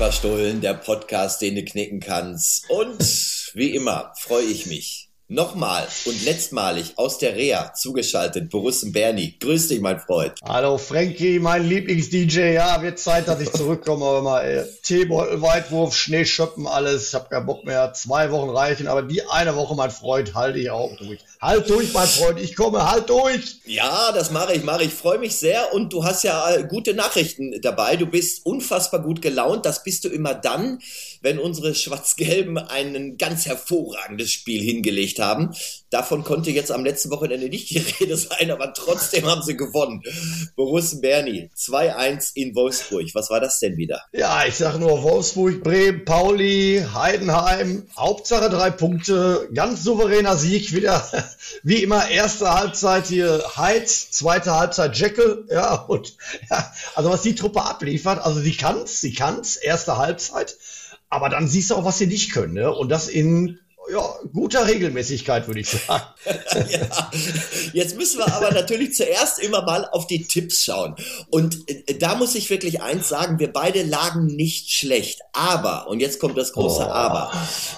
Plauderstollen, der Podcast, den du knicken kannst. Und wie immer freue ich mich. Nochmal und letztmalig aus der Reha zugeschaltet, Borussen Berni. Grüß dich, mein Freund. Hallo Frankie, mein Lieblings-DJ. Ja, wird Zeit, dass ich zurückkomme. Aber mal Teebeutel, Weitwurf, Schneeschuppen, alles. Ich habe keinen Bock mehr. 2 Wochen reichen, aber die eine Woche, mein Freund, halte ich auch durch. Halt durch, mein Freund, ich komme, halt durch. Ja, das mache ich. Ich freue mich sehr und du hast ja gute Nachrichten dabei. Du bist unfassbar gut gelaunt. Das bist du immer dann, wenn unsere Schwarz-Gelben ein ganz hervorragendes Spiel hingelegt haben. Davon konnte jetzt am letzten Wochenende nicht die Rede sein, aber trotzdem haben sie gewonnen. Borussen Berni, 2-1 in Wolfsburg. Was war das denn wieder? Ja, ich sage nur Wolfsburg, Bremen, Pauli, Heidenheim. Hauptsache 3 Punkte. Ganz souveräner Sieg wieder. Wie immer, erste Halbzeit hier Heiz, zweite Halbzeit Jekyll. Ja, und ja, also was die Truppe abliefert, also sie kann's, erste Halbzeit. Aber dann siehst du auch, was sie nicht können, ne? Und das in guter Regelmäßigkeit, würde ich sagen. Ja, jetzt müssen wir aber natürlich zuerst immer mal auf die Tipps schauen. Und da muss ich wirklich eins sagen, wir beide lagen nicht schlecht. Aber, und jetzt kommt das große Aber,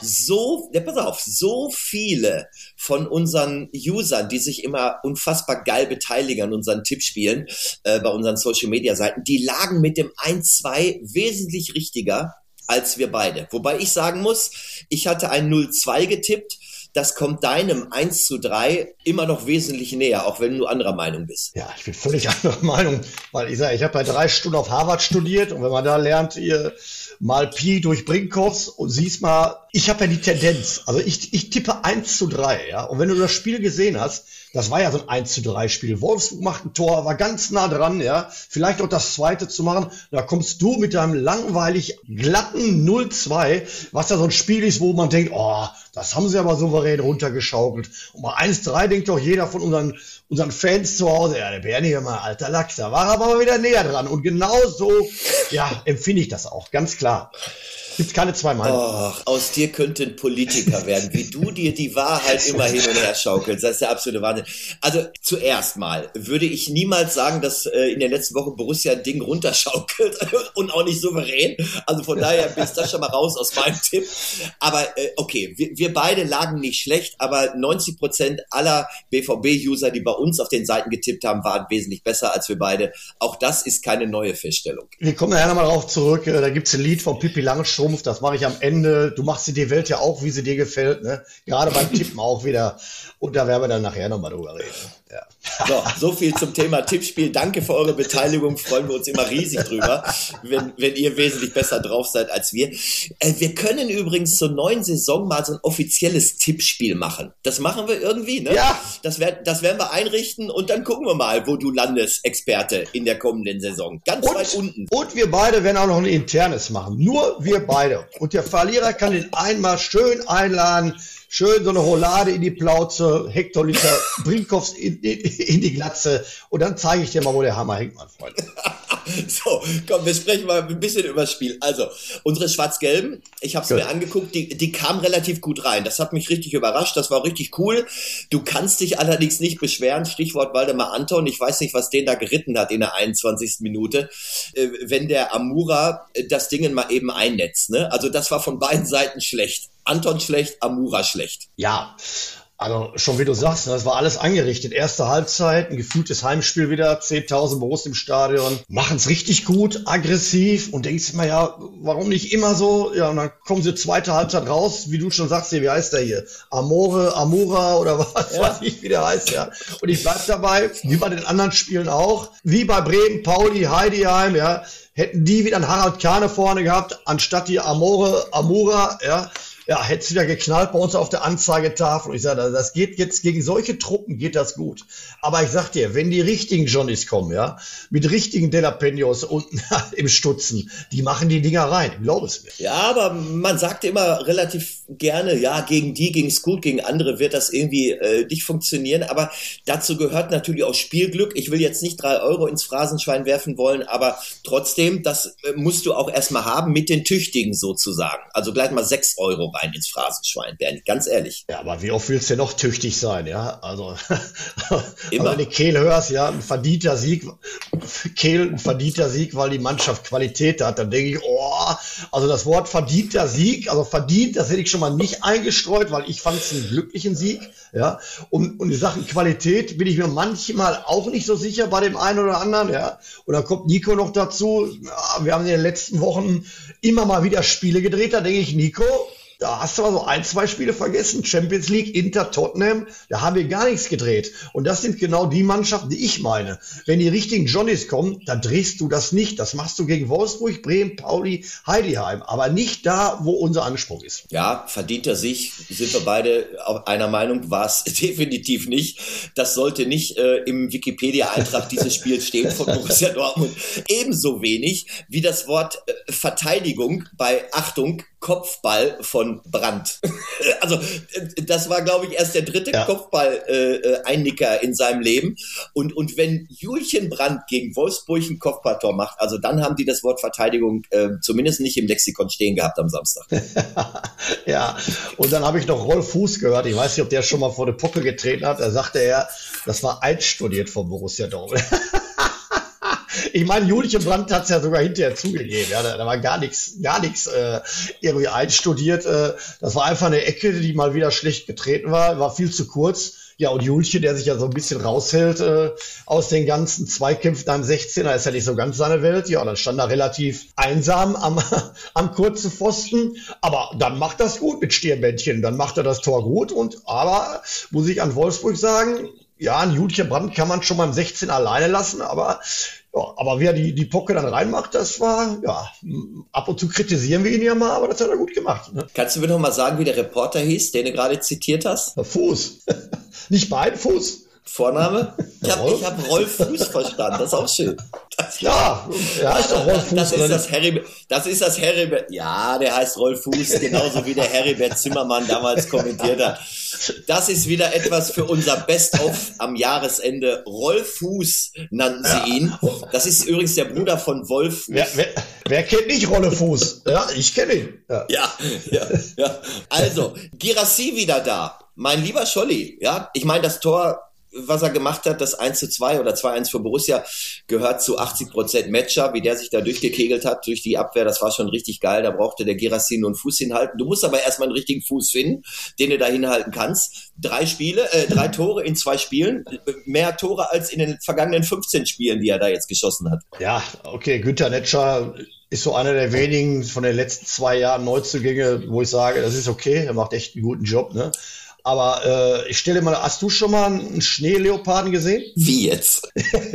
pass auf, so viele von unseren Usern, die sich immer unfassbar geil beteiligen an unseren Tippspielen, bei unseren Social-Media-Seiten, die lagen mit dem 1-2 wesentlich richtiger als wir beide. Wobei ich sagen muss, ich hatte ein 0-2 getippt. Das kommt deinem 1-3 immer noch wesentlich näher, auch wenn du anderer Meinung bist. Ja, ich bin völlig anderer Meinung, weil ich sage, ich habe ja 3 Stunden auf Harvard studiert und wenn man da lernt, ihr mal Pi durch Brinkhoffs und siehst mal, ich habe ja die Tendenz, also ich tippe 1-3, ja, und wenn du das Spiel gesehen hast, das war ja so ein 1-3 Spiel. Wolfsburg macht ein Tor, war ganz nah dran, ja. Vielleicht auch das zweite zu machen. Da kommst du mit deinem langweilig glatten 0-2, was ja so ein Spiel ist, wo man denkt, oh, das haben sie aber souverän runtergeschaukelt. Und bei 1-3 denkt doch jeder von unseren Fans zu Hause, ja, der Berni, mal alter Lachs, da war er aber mal wieder näher dran. Und genau so, ja, empfinde ich das auch, ganz klar. Gibt's keine 2 Meinungen. Och, aus dir könnte ein Politiker werden, wie du dir die Wahrheit immer hin und her schaukelst. Das ist der absolute Wahnsinn. Also zuerst mal würde ich niemals sagen, dass in der letzten Woche Borussia ein Ding runterschaukelt und auch nicht souverän. Also von daher bist du schon mal raus aus meinem Tipp. Aber okay, wir beide lagen nicht schlecht, aber 90% aller BVB-User, die bei uns auf den Seiten getippt haben, waren wesentlich besser als wir beide. Auch das ist keine neue Feststellung. Wir kommen nachher nochmal drauf zurück. Da gibt's ein Lied von Pippi Langstrumpf. Das mache ich am Ende. Du machst dir die Welt ja auch, wie sie dir gefällt, ne? Gerade beim Tippen auch wieder. Und da werden wir dann nachher nochmal drüber reden. Ja. So viel zum Thema Tippspiel. Danke für eure Beteiligung. Freuen wir uns immer riesig drüber, wenn ihr wesentlich besser drauf seid als wir. Wir können übrigens zur neuen Saison mal so ein offizielles Tippspiel machen. Das machen wir irgendwie, ne? Ja. Das werden wir einrichten und dann gucken wir mal, wo du landest, Experte, in der kommenden Saison. Ganz weit unten. Und wir beide werden auch noch ein internes machen. Nur wir beide. Und der Verlierer kann den einmal schön einladen. Schön so eine Roulade in die Plauze, Hektoliter Brinkhoffs in die Glatze und dann zeige ich dir mal, wo der Hammer hängt, mein Freund. So, komm, wir sprechen mal ein bisschen über das Spiel. Also, unsere Schwarz-Gelben, ich habe es mir angeguckt, die kamen relativ gut rein. Das hat mich richtig überrascht, das war richtig cool. Du kannst dich allerdings nicht beschweren, Stichwort Waldemar Anton, ich weiß nicht, was den da geritten hat in der 21. Minute, wenn der Amura das Ding mal eben einnetzt. Ne? Also das war von beiden Seiten schlecht. Anton schlecht, Amura schlecht. Ja, also schon wie du sagst, das war alles angerichtet. Erste Halbzeit, ein gefühltes Heimspiel wieder, 10.000 Borussen im Stadion. Machen es richtig gut, aggressiv und denkst immer, ja, warum nicht immer so? Ja, und dann kommen sie zweite Halbzeit raus, wie du schon sagst, wie heißt der hier? Amura oder was weiß ich, wie der heißt, ja. Und ich bleib dabei, wie bei den anderen Spielen auch, wie bei Bremen, Pauli, Heidenheim, ja, hätten die wieder einen Harald Kahne vorne gehabt, anstatt die Amura, ja, hätte es wieder geknallt bei uns auf der Anzeigetafel. Und ich sage, das geht jetzt gegen solche Truppen geht das gut. Aber ich sag dir, wenn die richtigen Johnnies kommen, ja, mit richtigen De La Peños unten im Stutzen, die machen die Dinger rein. Glaub es mir. Ja, aber man sagt immer relativ gerne, ja, gegen die ging's gut, gegen andere wird das irgendwie nicht funktionieren. Aber dazu gehört natürlich auch Spielglück. Ich will jetzt nicht 3 Euro ins Phrasenschwein werfen wollen, aber trotzdem, das musst du auch erstmal haben mit den Tüchtigen sozusagen. Also gleich mal 6 Euro rein. Bein ins Phrasenschwein, Bernd, ganz ehrlich. Ja, aber wie oft willst du denn noch tüchtig sein, ja? Also, Immer. wenn du Kehl hörst, ja, ein verdienter Sieg, weil die Mannschaft Qualität hat, dann denke ich, also das Wort verdienter Sieg, also verdient, das hätte ich schon mal nicht eingestreut, weil ich fand es einen glücklichen Sieg, ja. Und in Sachen Qualität bin ich mir manchmal auch nicht so sicher bei dem einen oder anderen, ja. Und dann kommt Nico noch dazu. Ja, wir haben in den letzten Wochen immer mal wieder Spiele gedreht, da denke ich, Nico, da hast du also 1, 2 Spiele vergessen. Champions League, Inter, Tottenham, da haben wir gar nichts gedreht. Und das sind genau die Mannschaften, die ich meine. Wenn die richtigen Johnnies kommen, dann drehst du das nicht. Das machst du gegen Wolfsburg, Bremen, Pauli, Heidenheim. Aber nicht da, wo unser Anspruch ist. Ja, verdienter Sieg, sind wir beide auch einer Meinung, war es definitiv nicht. Das sollte nicht im Wikipedia-Eintrag dieses Spiels stehen von Borussia Dortmund. Ebenso wenig wie das Wort Verteidigung bei, Achtung, Kopfball von Brandt. Also das war, glaube ich, erst der dritte Kopfball-Einnicker in seinem Leben. Und wenn Julchen Brandt gegen Wolfsburg ein Kopfballtor macht, also dann haben die das Wort Verteidigung zumindest nicht im Lexikon stehen gehabt am Samstag. Ja, und dann habe ich noch Rolf Fuß gehört. Ich weiß nicht, ob der schon mal vor der Pocke getreten hat. Da sagte er, das war einstudiert vom Borussia Dortmund. Ich meine, Julchen Brandt hat es ja sogar hinterher zugegeben. Ja, da war gar nichts irgendwie einstudiert. Das war einfach eine Ecke, die mal wieder schlecht getreten war viel zu kurz. Ja, und Julchen, der sich ja so ein bisschen raushält aus den ganzen Zweikämpfen am 16er, ist ja nicht so ganz seine Welt. Ja, und dann stand er relativ einsam am kurzen Pfosten. Aber dann macht das gut mit Stirnbändchen. Dann macht er das Tor gut. Aber muss ich an Wolfsburg sagen, ja, ein Julchen Brandt kann man schon mal im 16 alleine lassen, aber wie er die Pocke dann reinmacht, das war, ja, ab und zu kritisieren wir ihn ja mal, aber das hat er gut gemacht. Ne? Kannst du mir noch mal sagen, wie der Reporter hieß, den du gerade zitiert hast? Fuß. Nicht beide Fuß. Vorname? Ich hab Rolf Fuß verstanden, das ist auch schön. Heißt doch Rolf Fuß. Das ist das Heribert. Ja, der heißt Rolf Fuß, genauso wie der Heribert Zimmermann damals kommentiert hat. Das ist wieder etwas für unser Best-of am Jahresende. Rolf Fuß nannten sie ihn. Das ist übrigens der Bruder von Wolf. Wer kennt nicht Rolle Fuß? Ja, ich kenne ihn. Ja. Also, Guirassy wieder da. Mein lieber Scholli, ja, ich meine, das Tor, was er gemacht hat, das 1:2 oder 2:1 für Borussia, gehört zu 80% Matcher, wie der sich da durchgekegelt hat durch die Abwehr, das war schon richtig geil, da brauchte der Guirassy nur einen Fuß hinhalten. Du musst aber erstmal einen richtigen Fuß finden, den du da hinhalten kannst. 3 Tore in 2 Spielen, mehr Tore als in den vergangenen 15 Spielen, die er da jetzt geschossen hat. Ja, okay, Günther Netscher ist so einer der wenigen von den letzten 2 Jahren Neuzugänge, wo ich sage, das ist okay, er macht echt einen guten Job, ne? Aber ich stelle mal, hast du schon mal einen Schneeleoparden gesehen? Wie jetzt?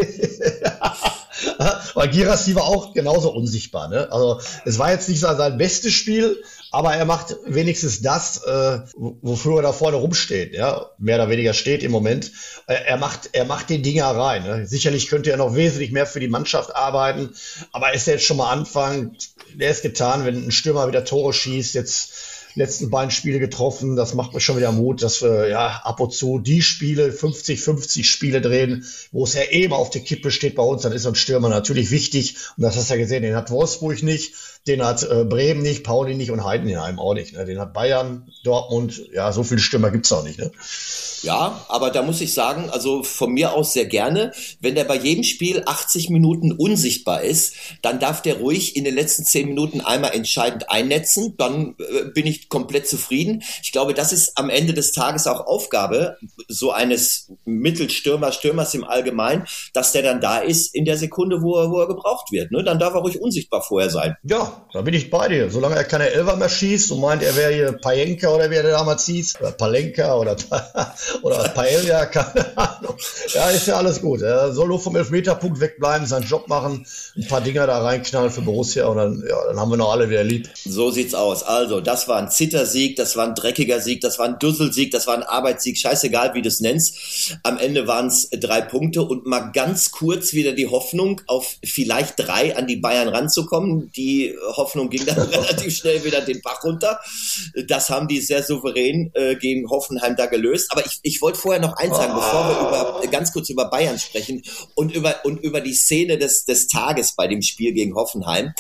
Weil Guirassy war auch genauso unsichtbar. Ne? Also es war jetzt nicht sein bestes Spiel, aber er macht wenigstens das, wofür er da vorne rumsteht. Ja? Mehr oder weniger steht im Moment. Er macht die Dinger rein. Ne? Sicherlich könnte er noch wesentlich mehr für die Mannschaft arbeiten, aber ist er jetzt schon mal Anfang, der ist getan, wenn ein Stürmer wieder Tore schießt, jetzt letzten beiden Spiele getroffen, das macht mir schon wieder Mut, dass wir ab und zu die Spiele, 50-50 Spiele drehen, wo es ja eben auf der Kippe steht bei uns, dann ist so ein Stürmer natürlich wichtig und das hast du ja gesehen, den hat Wolfsburg nicht, den hat Bremen nicht, Pauli nicht und Heidenheim auch nicht, ne? Den hat Bayern, Dortmund, ja, so viele Stürmer gibt's auch nicht, ne? Ja, aber da muss ich sagen, also von mir aus sehr gerne, wenn der bei jedem Spiel 80 Minuten unsichtbar ist, dann darf der ruhig in den letzten 10 Minuten einmal entscheidend einnetzen, dann bin ich komplett zufrieden. Ich glaube, das ist am Ende des Tages auch Aufgabe so eines Stürmers im Allgemeinen, dass der dann da ist in der Sekunde, wo er gebraucht wird. Ne? Dann darf er ruhig unsichtbar vorher sein. Ja, da bin ich bei dir. Solange er keine Elfer mehr schießt und meint, er wäre hier Pajenka oder wie er damals hieß, oder Palenka oder Paella, keine Ahnung. Ja, ist ja alles gut. Er soll nur vom Elfmeterpunkt wegbleiben, seinen Job machen, ein paar Dinger da reinknallen für Borussia und dann haben wir noch alle wieder lieb. So sieht's aus. Also, das war ein Zittersieg, das war ein dreckiger Sieg, das war ein Dusselsieg, das war ein Arbeitssieg, scheißegal, wie du es nennst. Am Ende waren es 3 Punkte und mal ganz kurz wieder die Hoffnung, auf vielleicht 3 an die Bayern ranzukommen. Die Hoffnung ging dann relativ schnell wieder den Bach runter. Das haben die sehr souverän gegen Hoffenheim da gelöst. Aber ich wollte vorher noch eins sagen, bevor wir ganz kurz über Bayern sprechen und über die Szene des Tages bei dem Spiel gegen Hoffenheim.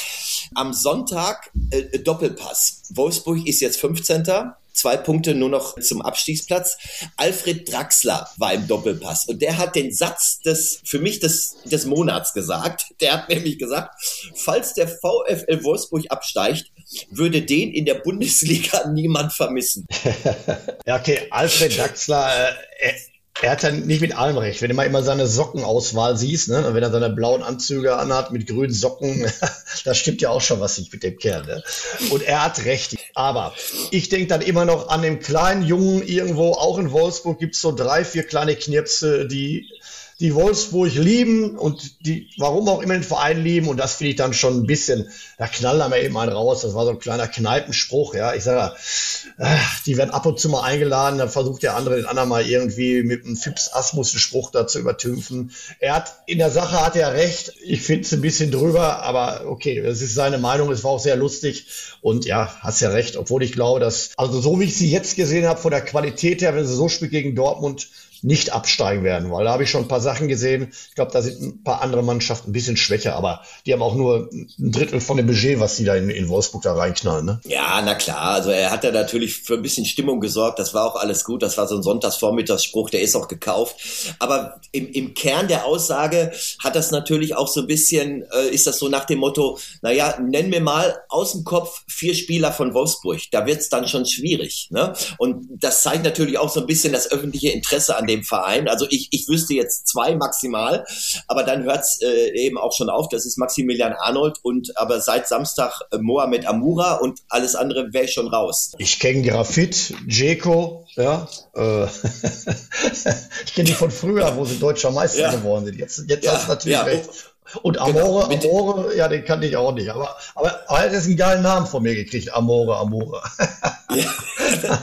Am Sonntag Doppelpass. Wolfsburg ist jetzt 15. 2 Punkte nur noch zum Abstiegsplatz. Alfred Draxler war im Doppelpass und der hat den Satz für mich des Monats gesagt. Der hat nämlich gesagt, falls der VfL Wolfsburg absteigt, würde den in der Bundesliga niemand vermissen. Ja, okay, Alfred Draxler, er hat ja nicht mit allem recht. Wenn du mal immer seine Sockenauswahl siehst, ne, wenn er seine blauen Anzüge anhat mit grünen Socken, da stimmt ja auch schon was nicht mit dem Kerl. Ne? Und er hat recht. Aber ich denke dann immer noch an den kleinen Jungen irgendwo, auch in Wolfsburg gibt es so 3, 4 kleine Knirpse, die Wolfsburg lieben und die, warum auch immer, den Verein lieben. Und das finde ich dann schon ein bisschen, da knallt er mir eben einen raus. Das war so ein kleiner Kneipenspruch. Ja, ich sage, die werden ab und zu mal eingeladen. Dann versucht der andere den anderen mal irgendwie mit einem Fips Asmus einen Spruch da zu übertünfen. In der Sache hat er recht. Ich finde es ein bisschen drüber, aber okay, das ist seine Meinung. Es war auch sehr lustig. Und ja, hast ja recht. Obwohl ich glaube, dass, also so wie ich sie jetzt gesehen habe, von der Qualität her, wenn sie so spielt gegen Dortmund, nicht absteigen werden, weil da habe ich schon ein paar Sachen gesehen. Ich glaube, da sind ein paar andere Mannschaften ein bisschen schwächer, aber die haben auch nur ein Drittel von dem Budget, was die da in Wolfsburg da reinknallen. Ne? Ja, na klar. Also er hat ja natürlich für ein bisschen Stimmung gesorgt. Das war auch alles gut. Das war so ein Sonntagsvormittagsspruch, der ist auch gekauft. Aber im Kern der Aussage hat das natürlich auch so ein bisschen, ist das so nach dem Motto, naja, nenn mir mal aus dem Kopf 4 Spieler von Wolfsburg. Da wird's dann schon schwierig. Ne? Und das zeigt natürlich auch so ein bisschen das öffentliche Interesse an dem Verein. Also ich wüsste jetzt 2 maximal, aber dann hört's eben auch schon auf. Das ist Maximilian Arnold aber seit Samstag Mohamed Amoura und alles andere wäre ich schon raus. Ich kenne Grafit, Dzeko, ja. Ich kenne die von früher, wo sie deutscher Meister geworden sind. Jetzt hast du natürlich recht. Und Amore, ja, den kannte ich auch nicht. Aber er hat jetzt einen geilen Namen von mir gekriegt, Amore. Ja,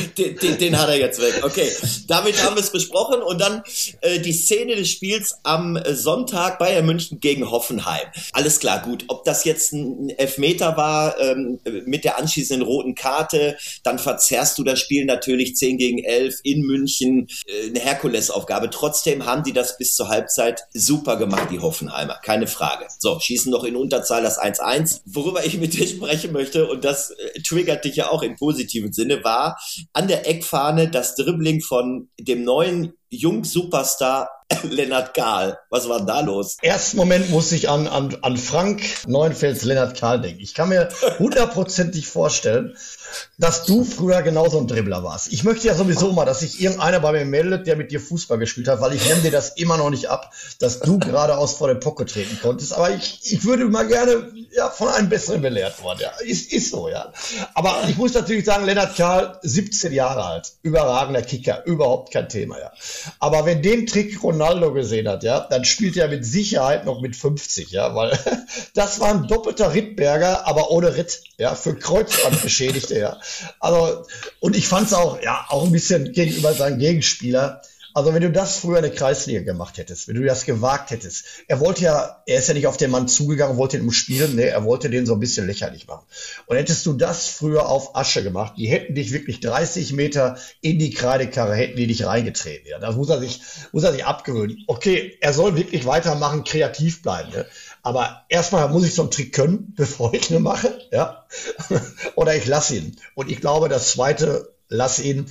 den hat er jetzt weg. Okay, damit haben wir es besprochen. Und dann die Szene des Spiels am Sonntag Bayern München gegen Hoffenheim. Alles klar, gut. Ob das jetzt ein Elfmeter war mit der anschließenden roten Karte, dann verzerrst du das Spiel natürlich 10 gegen 11 in München. Eine Herkulesaufgabe. Trotzdem haben die das bis zur Halbzeit super gemacht, die Hoffenheimer. Keine Frage. So, schießen noch in Unterzahl das 1-1. Worüber ich mit dir sprechen möchte, und das triggert dich ja auch im positiven Sinne, war an der Eckfahne das Dribbling von dem neuen Jung-Superstar Lennart Kahl. Was war denn da los? Ersten Moment musste ich an Frank Neuenfels Lennart Kahl denken. Ich kann mir 100%ig vorstellen, dass du früher genauso ein Dribbler warst. Ich möchte ja sowieso mal, dass sich irgendeiner bei mir meldet, der mit dir Fußball gespielt hat, weil ich nehme dir das immer noch nicht ab, dass du geradeaus vor den Pocket treten konntest. Aber ich würde mal gerne von einem Besseren belehrt worden. Ja, ist so, ja. Aber ich muss natürlich sagen, Lennart Kahl, 17 Jahre alt, überragender Kicker, überhaupt kein Thema, ja. Aber wenn den Trick Ronaldo gesehen hat, ja, dann spielt er mit Sicherheit noch mit 50, ja, weil das war ein doppelter Rittberger, aber ohne Ritt, ja, für Kreuzbandbeschädigte, ja. Also, und ich fand es auch ein bisschen gegenüber seinem Gegenspieler. Also wenn du das früher in der Kreisliga gemacht hättest, wenn du das gewagt hättest, er ist ja nicht auf den Mann zugegangen, wollte ihn umspielen, nee, er wollte den so ein bisschen lächerlich machen. Und hättest du das früher auf Asche gemacht, die hätten dich wirklich 30 Meter in die Kreidekarre, hätten die dich reingetreten. Ja, das muss er sich abgewöhnen. Okay, er soll wirklich weitermachen, kreativ bleiben. Ne? Aber erstmal muss ich so einen Trick können, bevor ich ihn mache, ja. Oder ich lasse ihn. Und ich glaube, das Zweite, lass ihn,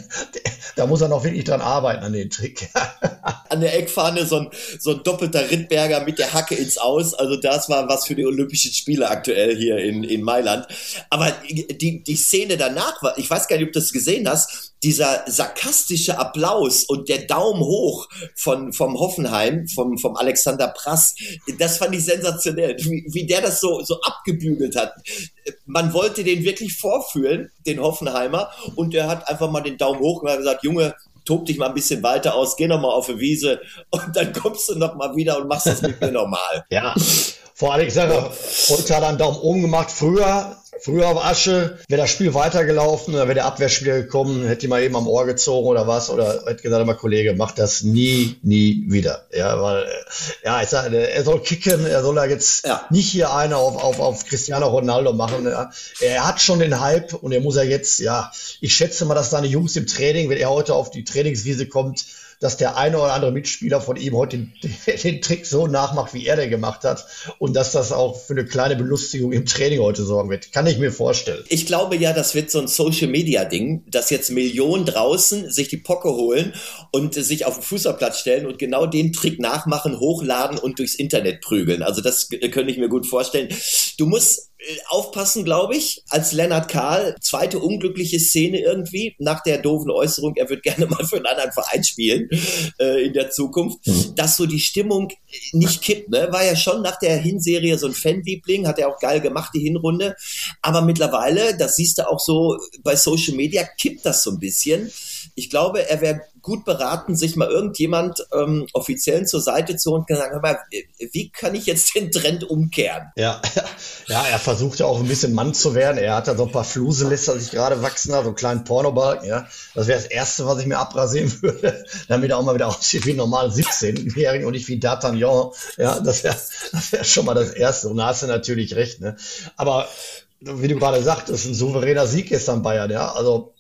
da muss er noch wirklich dran arbeiten an den Trick. An der Eckfahne so ein doppelter Rittberger mit der Hacke ins Aus. Also das war was für die Olympischen Spiele aktuell hier in Mailand. Aber die Szene danach war, ich weiß gar nicht, ob du das gesehen hast, dieser sarkastische Applaus und der Daumen hoch vom Hoffenheim, vom Alexander Prass, das fand ich sensationell, wie der das so abgebügelt hat. Man wollte den wirklich vorführen, den Hoffenheimer, und der hat einfach mal den Daumen hoch und hat gesagt, Junge, tob dich mal ein bisschen weiter aus, geh noch mal auf die Wiese und dann kommst du noch mal wieder und machst das mit mir normal. Ja, vor allem, ich sage, heute hat er einen Daumen oben gemacht. Früher auf Asche, wäre das Spiel weitergelaufen, dann wäre der Abwehrspieler gekommen, hätte ihn mal eben am Ohr gezogen oder was, oder hätte gesagt, mein Kollege, mach das nie wieder. Ja, weil, ich sage, er soll kicken, er soll da jetzt nicht hier einer auf Cristiano Ronaldo machen. Ja. Er hat schon den Hype und er muss jetzt, ich schätze mal, dass seine Jungs im Training, wenn er heute auf die Trainingswiese kommt, dass der eine oder andere Mitspieler von ihm heute den Trick so nachmacht, wie er den gemacht hat und dass das auch für eine kleine Belustigung im Training heute sorgen wird. Kann ich mir vorstellen. Ich glaube ja, das wird so ein Social-Media-Ding, dass jetzt Millionen draußen sich die Pocke holen und sich auf den Fußballplatz stellen und genau den Trick nachmachen, hochladen und durchs Internet prügeln. Also das könnte ich mir gut vorstellen. Du musst aufpassen, glaube ich, als Lennart Kahl, zweite unglückliche Szene irgendwie, nach der doofen Äußerung, er wird gerne mal für einen anderen Verein spielen in der Zukunft, dass so die Stimmung nicht kippt. Ne? War ja schon nach der Hinserie so ein Fanliebling, hat er auch geil gemacht, die Hinrunde, aber mittlerweile, das siehst du auch so bei Social Media, kippt das so ein bisschen. Ich glaube, er wäre gut beraten, sich mal irgendjemand Offiziellen zur Seite zu holen und sagen, hör mal, wie kann ich jetzt den Trend umkehren? Ja, er versucht ja auch ein bisschen Mann zu werden. Er hat da so ein paar Fluselässer, die sich gerade wachsen hat, so einen kleinen Pornobalken, ja. Das wäre das Erste, was ich mir abrasieren würde, damit er auch mal wieder aussieht wie ein normaler 17-Jährigen und nicht wie D'Artagnan. Ja, das wär schon mal das Erste. Und da hast du natürlich recht, ne. Aber, wie du gerade sagtest, ein souveräner Sieg gestern Bayern, ja. Also,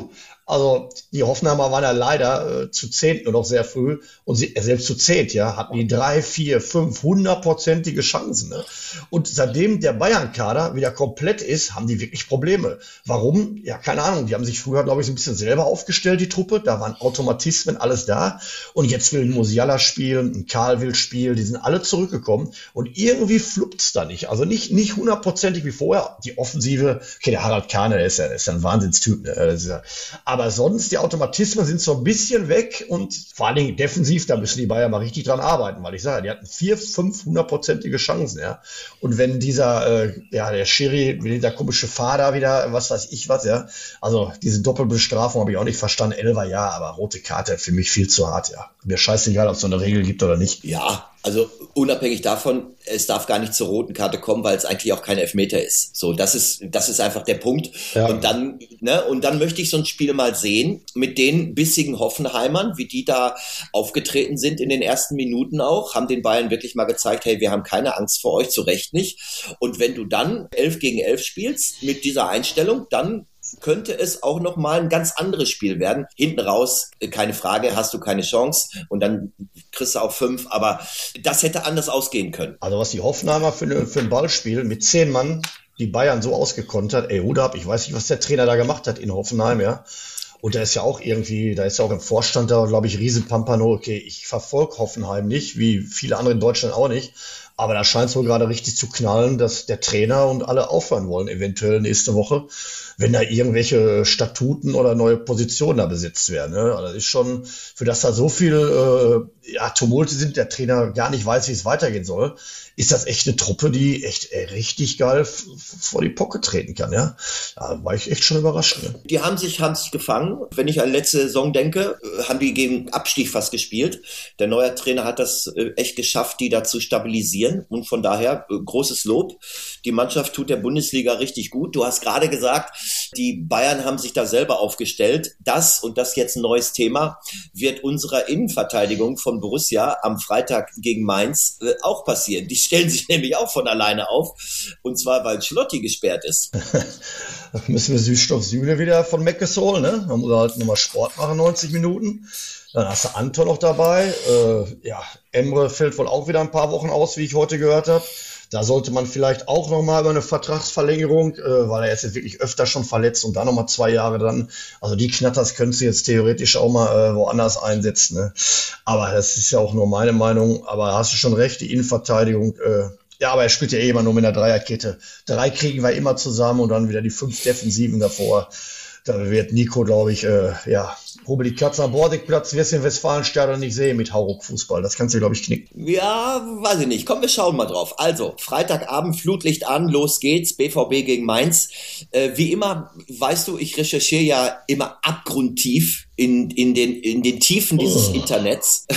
Also die Hoffenheimer waren ja leider zu 10. nur noch sehr früh und selbst zu 10, ja, hatten die 3, 4, 5, 100%ige Chancen. Ne? Und seitdem der Bayern-Kader wieder komplett ist, haben die wirklich Probleme. Warum? Ja, keine Ahnung. Die haben sich früher, glaube ich, so ein bisschen selber aufgestellt, die Truppe. Da waren Automatismen, alles da. Und jetzt will ein Musiala spielen, ein Karl will spielen. Die sind alle zurückgekommen. Und irgendwie fluppt's da nicht. Also nicht 100%ig wie vorher. Die Offensive, okay, der Harald Kahne, der ist ja ein Wahnsinnstyp. Ne? Aber sonst, die Automatismen sind so ein bisschen weg und vor allen Dingen defensiv, da müssen die Bayern mal richtig dran arbeiten, weil ich sage, die hatten 4, 500%ige Chancen, ja. Und wenn dieser, der Schiri, wenn dieser komische Fahrer wieder, was weiß ich was, ja. Also diese Doppelbestrafung habe ich auch nicht verstanden. 11er, ja, aber rote Karte für mich viel zu hart, ja. Mir scheißegal, ob es so eine Regel gibt oder nicht. Ja, also unabhängig davon, es darf gar nicht zur roten Karte kommen, weil es eigentlich auch kein Elfmeter ist. So, das ist einfach der Punkt. Ja. Und dann möchte ich so ein Spiel mal sehen mit den bissigen Hoffenheimern, wie die da aufgetreten sind in den ersten Minuten auch, haben den Bayern wirklich mal gezeigt, hey, wir haben keine Angst vor euch, zu Recht nicht. Und wenn du dann 11 gegen 11 spielst mit dieser Einstellung, dann könnte es auch nochmal ein ganz anderes Spiel werden. Hinten raus, keine Frage, hast du keine Chance und dann kriegst du auch 5, aber das hätte anders ausgehen können. Also was die Hoffenheimer für ein Ballspiel mit 10 Mann die Bayern so ausgekontert, Hut ab, ich weiß nicht, was der Trainer da gemacht hat in Hoffenheim, ja. Und da ist ja auch im Vorstand da, glaube ich, Riesenpampano, okay, ich verfolge Hoffenheim nicht, wie viele andere in Deutschland auch nicht. Aber da scheint es wohl gerade richtig zu knallen, dass der Trainer und alle aufhören wollen, eventuell nächste Woche, wenn da irgendwelche Statuten oder neue Positionen da besetzt werden. Ne? Also das ist schon, für das da so viel Tumulte sind, der Trainer gar nicht weiß, wie es weitergehen soll, ist das echt eine Truppe, die echt richtig geil vor die Pocke treten kann. Ja? Da war ich echt schon überrascht. Ne? Die haben sich gefangen. Wenn ich an letzte Saison denke, haben die gegen Abstieg fast gespielt. Der neue Trainer hat das echt geschafft, die da zu stabilisieren. Und von daher großes Lob. Die Mannschaft tut der Bundesliga richtig gut. Du hast gerade gesagt, die Bayern haben sich da selber aufgestellt. Das jetzt ein neues Thema, wird unserer Innenverteidigung von Borussia am Freitag gegen Mainz auch passieren. Die stellen sich nämlich auch von alleine auf. Und zwar, weil Schlotti gesperrt ist. Da müssen wir Süßstoff Süle wieder von Meckes holen. Ne? Da muss er halt nochmal Sport machen, 90 Minuten. Dann hast du Anton noch dabei. Emre fällt wohl auch wieder ein paar Wochen aus, wie ich heute gehört habe. Da sollte man vielleicht auch nochmal über eine Vertragsverlängerung, weil er ist jetzt wirklich öfter schon verletzt und dann nochmal 2 Jahre dann. Also die Knatters könntest du jetzt theoretisch auch mal woanders einsetzen. Ne? Aber das ist ja auch nur meine Meinung. Aber hast du schon recht, die Innenverteidigung, aber er spielt ja immer nur mit einer Dreierkette. 3 kriegen wir immer zusammen und dann wieder die 5 Defensiven davor. Da wird Nico, glaube ich, Rubel die Katze am Borsigplatz, wirst du im Westfalenstadion nicht sehen mit Hauruck-Fußball. Das kannst du, glaube ich, knicken. Ja, weiß ich nicht. Komm, wir schauen mal drauf. Also, Freitagabend, Flutlicht an, los geht's, BVB gegen Mainz. Wie immer, weißt du, ich recherchiere ja immer abgrundtief in den Tiefen dieses Internets.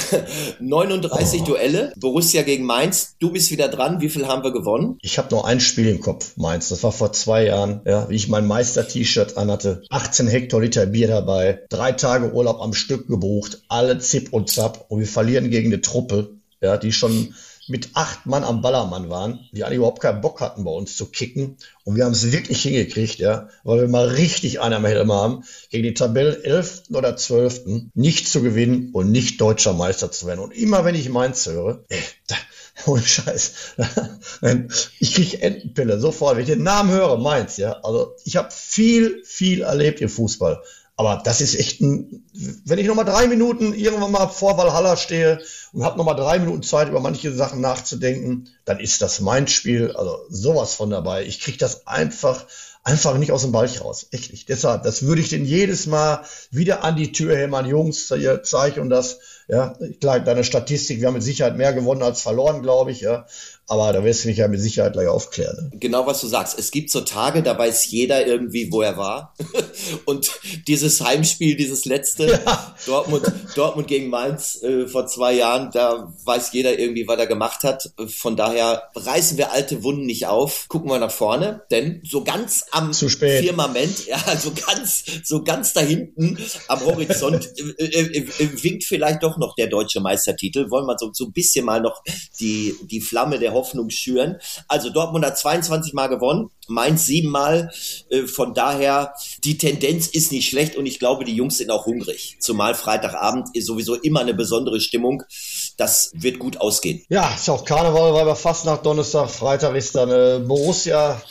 39 Duelle, Borussia gegen Mainz. Du bist wieder dran. Wie viel haben wir gewonnen? Ich habe nur ein Spiel im Kopf, Mainz. Das war vor 2 Jahren, wie ich mein Meister-T-Shirt anhatte. 18 Hektoliter Bier dabei, 3 Tage Urlaub am Stück gebucht, alle Zip und Zap. Und wir verlieren gegen eine Truppe, die schon mit 8 Mann am Ballermann waren, die eigentlich überhaupt keinen Bock hatten, bei uns zu kicken. Und wir haben es wirklich hingekriegt, ja, weil wir mal richtig einen am Helm haben, gegen die Tabellen 11. oder 12. nicht zu gewinnen und nicht deutscher Meister zu werden. Und immer wenn ich Mainz höre, ohne Scheiß, ich kriege Entenpille sofort, wenn ich den Namen höre, Mainz, ja. Also ich habe viel erlebt im Fußball. Aber das ist echt wenn ich nochmal 3 Minuten irgendwann mal vor Valhalla stehe und habe nochmal 3 Minuten Zeit, über manche Sachen nachzudenken, dann ist das mein Spiel, also sowas von dabei. Ich kriege das einfach nicht aus dem Balch raus. Echt nicht. Deshalb, das würde ich denn jedes Mal wieder an die Tür hämmern. Jungs, ihr zeigt und das, ja, klar, deine Statistik, wir haben mit Sicherheit mehr gewonnen als verloren, glaube ich, ja. Aber da wirst du mich ja mit Sicherheit gleich aufklären. Ne? Genau, was du sagst. Es gibt so Tage, da weiß jeder irgendwie, wo er war. Und dieses Heimspiel, dieses letzte, ja. Dortmund gegen Mainz vor 2 Jahren, da weiß jeder irgendwie, was er gemacht hat. Von daher reißen wir alte Wunden nicht auf. Gucken wir nach vorne, denn so ganz am Firmament, ja, so ganz da hinten am Horizont winkt vielleicht doch noch der deutsche Meistertitel. Wollen wir so ein bisschen mal noch die Flamme der Hoffnung schüren. Also Dortmund hat 22 Mal gewonnen, Mainz 7 Mal. Von daher, die Tendenz ist nicht schlecht und ich glaube, die Jungs sind auch hungrig. Zumal Freitagabend ist sowieso immer eine besondere Stimmung. Das wird gut ausgehen. Ja, ist auch Karneval, weil wir fast nach Donnerstag, Freitag ist dann Borussia.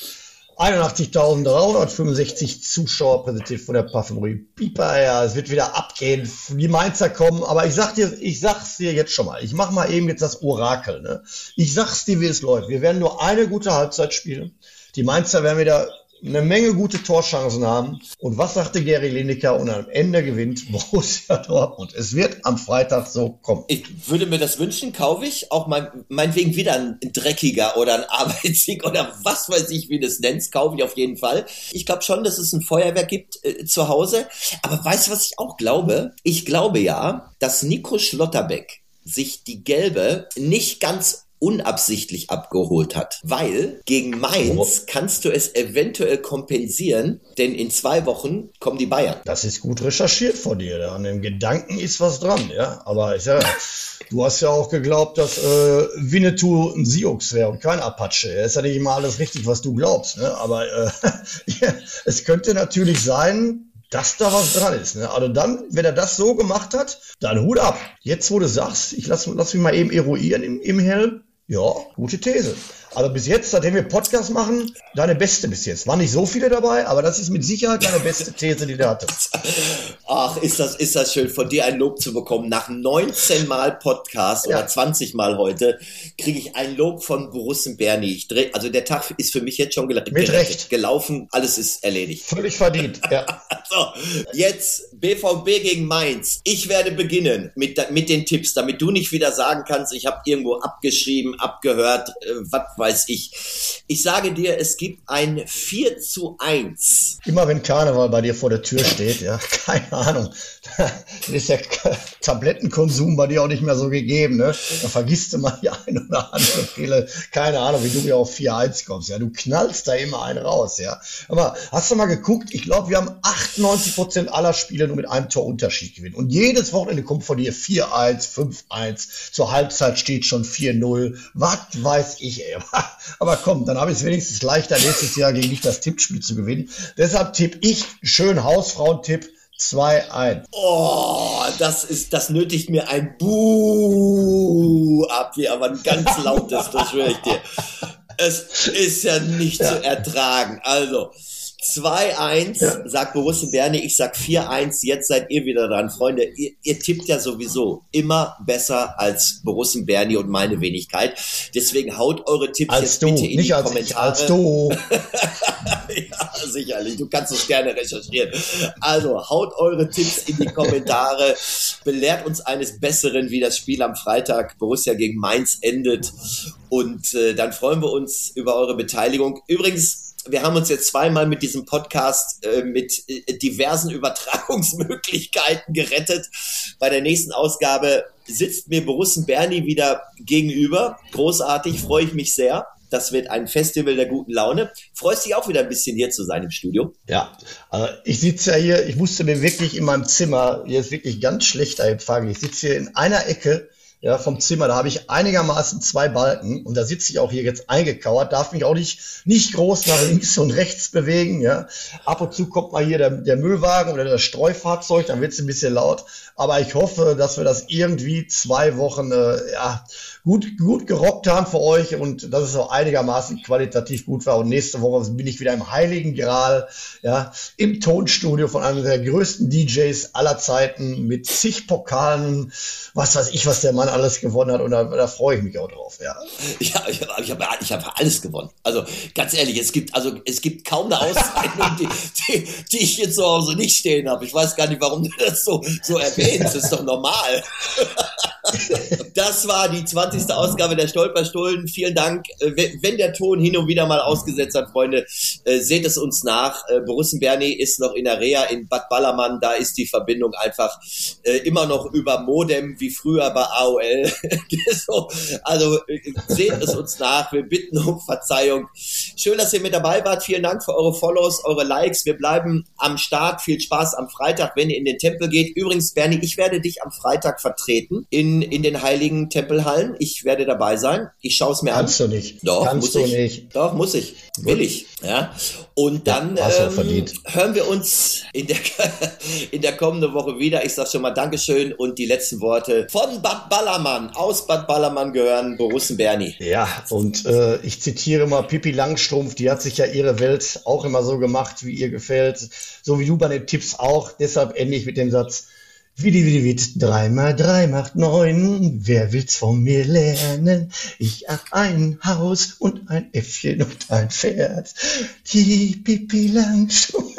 81.365 Zuschauer präsentiert von der Parfümerie Piper. Ja, es wird wieder abgehen. Die Mainzer kommen. Aber ich sag's dir jetzt schon mal. Ich mach mal eben jetzt das Orakel. Ne? Ich sag's dir, wie es läuft. Wir werden nur eine gute Halbzeit spielen. Die Mainzer werden wieder eine Menge gute Torchancen haben. Und was sagte Gary Lineker? Und am Ende gewinnt Borussia Dortmund. Es wird am Freitag so kommen. Ich würde mir das wünschen, kaufe ich. Auch meinetwegen wieder ein dreckiger oder ein Arbeitssieg oder was weiß ich, wie du es nennst, kaufe ich auf jeden Fall. Ich glaube schon, dass es ein Feuerwerk gibt zu Hause. Aber weißt du, was ich auch glaube? Ich glaube ja, dass Nico Schlotterbeck sich die gelbe nicht ganz unabsichtlich abgeholt hat, weil gegen Mainz kannst du es eventuell kompensieren, denn in 2 Wochen kommen die Bayern. Das ist gut recherchiert von dir, an dem Gedanken ist was dran, ja, aber ich sage, du hast ja auch geglaubt, dass Winnetou ein Sioux wäre und kein Apache, ist ja nicht immer alles richtig, was du glaubst, ne? Aber ja, es könnte natürlich sein, dass da was dran ist. Ne? Also dann, wenn er das so gemacht hat, dann Hut ab. Jetzt, wo du sagst, ich lass mich mal eben eruieren im Helm, ja, gute These. Also bis jetzt, seitdem wir Podcast machen, deine beste bis jetzt. Waren nicht so viele dabei, aber das ist mit Sicherheit deine beste These, die du hattest. Ach, ist das schön, von dir ein Lob zu bekommen. Nach 19 Mal Podcast oder 20 Mal heute kriege ich ein Lob von Borussen Berni. Also der Tag ist für mich jetzt schon gelaufen, alles ist erledigt. Völlig verdient, ja. So, jetzt BVB gegen Mainz. Ich werde beginnen mit den Tipps, damit du nicht wieder sagen kannst, ich habe irgendwo abgeschrieben, abgehört, was weiß ich. Ich sage dir, es gibt ein 4:1. Immer wenn Karneval bei dir vor der Tür steht, ja, keine Ahnung, dann ist der Tablettenkonsum bei dir auch nicht mehr so gegeben, ne? Da vergisst du mal die ein oder andere Pille. Keine Ahnung, wie du hier auf 4:1 kommst, ja. Du knallst da immer einen raus, ja. Aber hast du mal geguckt? Ich glaube, wir haben 98% aller Spiele nur mit einem Torunterschied gewinnen. Und jedes Wochenende kommt von dir 4:1, 5:1. Zur Halbzeit steht schon 4:0. Was weiß ich, ey. Aber komm, dann habe ich es wenigstens leichter, nächstes Jahr gegen dich das Tippspiel zu gewinnen. Deshalb tippe ich, schön Hausfrauentipp, 2:1. Oh, das nötigt mir ein Buh ab, wie aber ein ganz lautes, das schwöre ich dir. Es ist ja nicht zu ertragen. Also, 2:1, sagt Borussen Berni, ich sag 4:1, jetzt seid ihr wieder dran. Freunde, ihr tippt ja sowieso immer besser als Borussen Berni und meine Wenigkeit. Deswegen haut eure Tipps jetzt bitte in die Kommentare. Als du. Ja, sicherlich, du kannst es gerne recherchieren. Also, haut eure Tipps in die Kommentare, belehrt uns eines Besseren, wie das Spiel am Freitag Borussia gegen Mainz endet und dann freuen wir uns über eure Beteiligung. Übrigens, wir haben uns jetzt 2-mal mit diesem Podcast mit diversen Übertragungsmöglichkeiten gerettet. Bei der nächsten Ausgabe sitzt mir Borussen Berni wieder gegenüber. Großartig, freue ich mich sehr. Das wird ein Festival der guten Laune. Freust dich auch wieder ein bisschen hier zu sein im Studio? Ja, ich sitze ja hier, ich musste mir wirklich in meinem Zimmer, hier ist wirklich ganz schlechter Empfang, ich sitze hier in einer Ecke ja, vom Zimmer. Da habe ich einigermaßen 2 Balken und da sitze ich auch hier jetzt eingekauert, darf mich auch nicht groß nach links und rechts bewegen. Ja. Ab und zu kommt mal hier der Müllwagen oder das Streufahrzeug, dann wird es ein bisschen laut. Aber ich hoffe, dass wir das irgendwie 2 Wochen gut gerockt haben für euch und dass es auch einigermaßen qualitativ gut war. Und nächste Woche bin ich wieder im Heiligen Gral, ja, im Tonstudio von einem der größten DJs aller Zeiten mit zig Pokalen, was weiß ich, was der Mann alles gewonnen hat. Und da freue ich mich auch drauf. Ja, ich hab alles gewonnen. Also ganz ehrlich, es gibt kaum eine Auszeichnung, die ich jetzt zu Hause nicht stehen habe. Ich weiß gar nicht, warum du das so erwähnst. Das ist doch normal. Das war die 20. Ausgabe der Stolperstullen. Vielen Dank. Wenn der Ton hin und wieder mal ausgesetzt hat, Freunde, seht es uns nach. Borussen Bernie ist noch in der Reha in Bad Ballermann. Da ist die Verbindung einfach immer noch über Modem wie früher bei AOL. So, also seht es uns nach. Wir bitten um Verzeihung. Schön, dass ihr mit dabei wart. Vielen Dank für eure Follows, eure Likes. Wir bleiben am Start. Viel Spaß am Freitag, wenn ihr in den Tempel geht. Übrigens, Bernie, ich werde dich am Freitag vertreten in den heiligen Tempelhallen. Ich werde dabei sein. Ich schaue es mir an. Kannst du nicht. Doch, Kannst muss du ich. nicht. Doch, muss ich. Will ich. Ja. Und dann hören wir uns in der kommenden Woche wieder. Ich sage schon mal Dankeschön und die letzten Worte von Bad Ballermann. Aus Bad Ballermann gehören Borussen Bernie. Ja, und ich zitiere mal Pippi Langstrumpf, die hat sich ja ihre Welt auch immer so gemacht, wie ihr gefällt. So wie du bei den Tipps auch. Deshalb ende ich mit dem Satz: Witt, 3 mal 3 macht 9. Wer will's von mir lernen? Ich hab ein Haus und ein Äffchen und ein Pferd. Die Pippi Langstrumpf.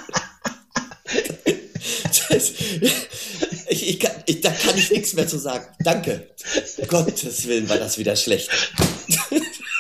Da kann ich nichts mehr zu sagen. Danke. Gottes Willen war das wieder schlecht.